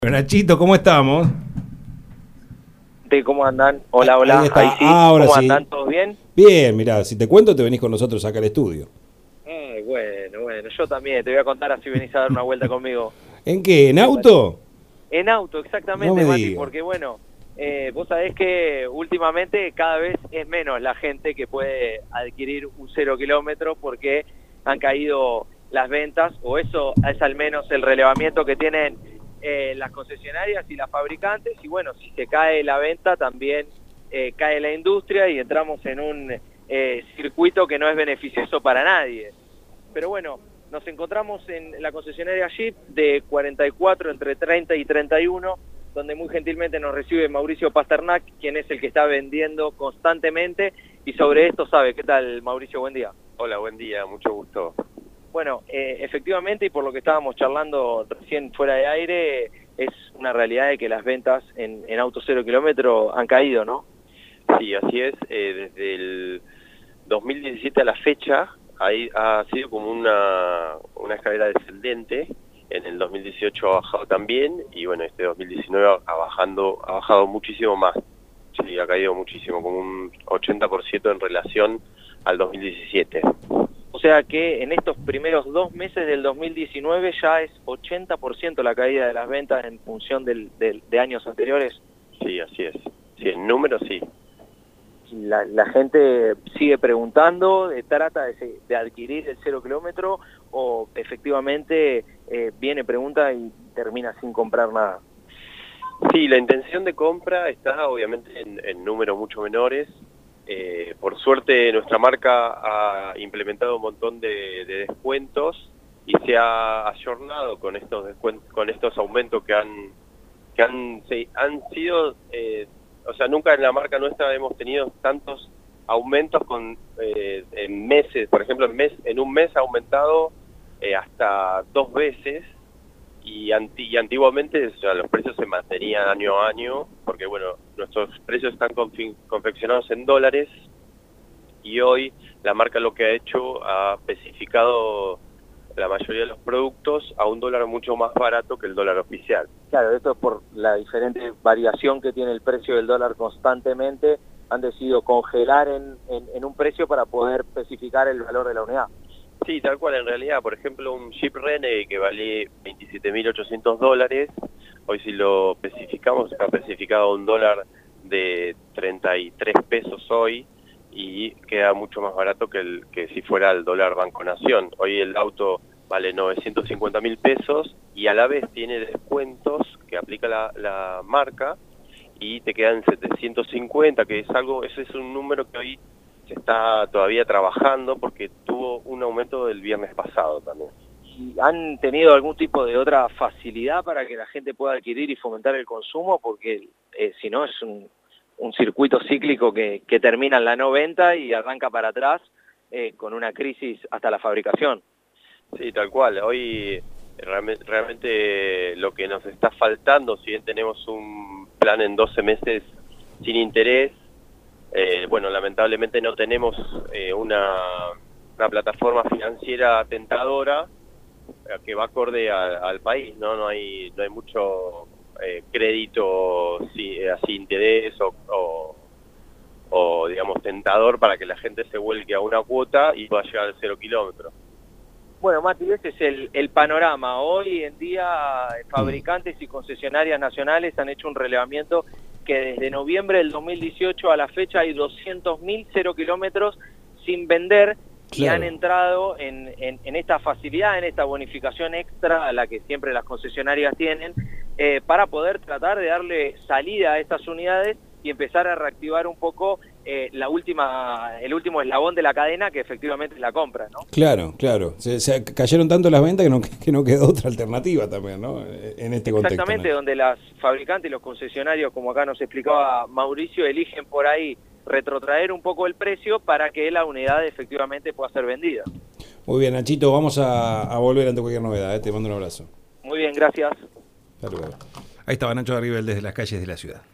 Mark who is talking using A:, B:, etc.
A: Nachito, ¿cómo estamos?
B: ¿Cómo andan? Hola, hola.
A: Ahí está.
B: Sí.
A: Ahora
B: ¿Cómo
A: sí.
B: andan? ¿Todos bien?
A: Bien, mirá, si te cuento te venís con nosotros acá al estudio.
B: Ay, bueno, yo también. Te voy a contar así venís a dar una vuelta conmigo.
A: ¿En qué? ¿En
B: ¿Qué te parece?
A: auto?
B: En auto,
A: No
B: exactamente,
A: me
B: Mati,
A: digas.
B: porque bueno, vos sabés que últimamente cada vez es menos la gente que puede adquirir un 0 kilómetro porque han caído las ventas, o eso es al menos el relevamiento que tienen las concesionarias y las fabricantes, y bueno, si se cae la venta también cae la industria y entramos en un circuito que no es beneficioso para nadie. Pero bueno, nos encontramos en la concesionaria Jeep de 44 entre 30 y 31, donde muy gentilmente nos recibe Mauricio Pasternak, quien es el que está vendiendo constantemente y sobre esto sabe. ¿Qué tal, Mauricio? Buen día.
C: Hola, buen día, mucho gusto.
B: Bueno, efectivamente, y por lo que estábamos charlando recién fuera de aire, es una realidad de que las ventas en auto 0 kilómetro han caído, ¿no?
C: Sí, así es. Desde el 2017 a la fecha ha sido como una escalera descendente. En el 2018 ha bajado también y bueno, este 2019 ha bajado muchísimo más. Sí, ha caído muchísimo, como un 80% en relación al 2017.
B: O sea que en estos primeros 2 meses del 2019 ya es 80% la caída de las ventas en función de años anteriores.
C: Sí, así es. Sí, en números sí.
B: La gente sigue preguntando, trata de adquirir el 0 kilómetro o efectivamente viene, pregunta y termina sin comprar nada.
C: Sí, la intención de compra está obviamente en números mucho menores. Por suerte nuestra marca ha implementado un montón de descuentos y se ha ayornado con estos descuentos, con estos aumentos que han sido, o sea, nunca en la marca nuestra hemos tenido tantos aumentos en meses. Por ejemplo, en un mes ha aumentado hasta 2 veces. Y antiguamente, o sea, los precios se mantenían año a año, porque bueno, nuestros precios están confeccionados en dólares, y hoy la marca lo que ha hecho, ha especificado la mayoría de los productos a un dólar mucho más barato que el dólar oficial.
B: Claro, esto es por la diferente variación que tiene el precio del dólar constantemente. Han decidido congelar en un precio para poder especificar el valor de la unidad.
C: Sí, tal cual. En realidad, por ejemplo, un Jeep Renegade que vale $27.800, hoy si lo especificamos, está especificado a un dólar de 33 pesos hoy, y queda mucho más barato que si fuera el dólar Banco Nación. Hoy el auto vale 950.000 pesos y a la vez tiene descuentos que aplica la marca y te quedan 750, que es algo, ese es un número que hoy se está todavía trabajando porque tuvo un aumento del viernes pasado también.
B: ¿Y han tenido algún tipo de otra facilidad para que la gente pueda adquirir y fomentar el consumo? Porque si no es un circuito cíclico que termina en la no venta y arranca para atrás con una crisis hasta la fabricación.
C: Sí, tal cual. Hoy realmente lo que nos está faltando, si bien tenemos un plan en 12 meses sin interés, bueno, lamentablemente no tenemos una plataforma financiera tentadora que va acorde al país, ¿no? No hay mucho crédito así interés o digamos tentador para que la gente se vuelque a una cuota y pueda llegar al 0 kilómetro.
B: Bueno, Mati, ese es el panorama. Hoy en día fabricantes y concesionarias nacionales han hecho un relevamiento que desde noviembre del 2018 a la fecha hay 200.000 0 kilómetros sin vender. Claro. Y han entrado en esta facilidad, en esta bonificación extra a la que siempre las concesionarias tienen, para poder tratar de darle salida a estas unidades y empezar a reactivar un poco el último eslabón de la cadena, que efectivamente es la compra, ¿no?
A: Claro, claro. Se cayeron tanto las ventas que no quedó otra alternativa también, ¿no? En este contexto.
B: Exactamente, donde las fabricantes y los concesionarios, como acá nos explicaba Mauricio, eligen por ahí retrotraer un poco el precio para que la unidad efectivamente pueda ser vendida.
A: Muy bien, Nachito, vamos a volver ante cualquier novedad, ¿eh? Te mando un abrazo.
B: Muy bien, gracias.
A: Hasta luego. Ahí estaba Nacho Arribel desde las calles de la ciudad.